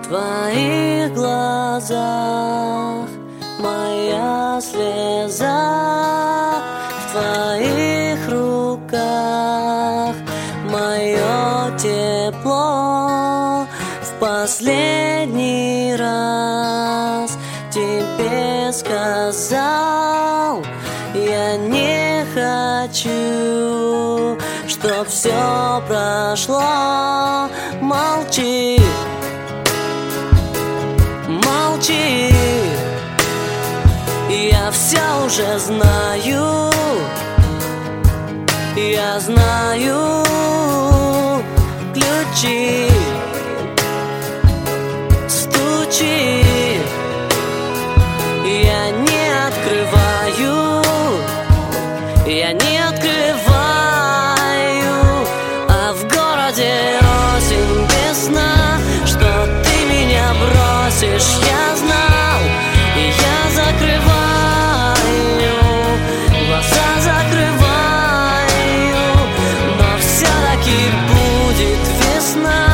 твоих глазах моя слеза, в твоих руках мое тепло. В последний раз тебе сказал, я не хочу, чтоб все прошло. Молчи, молчи, я все уже знаю, я знаю ключи. Стучи, я не открываю, я не открываю, а в городе осень, весна, что ты меня бросишь, я знал, и я закрываю, глаза закрываю, но все-таки будет весна.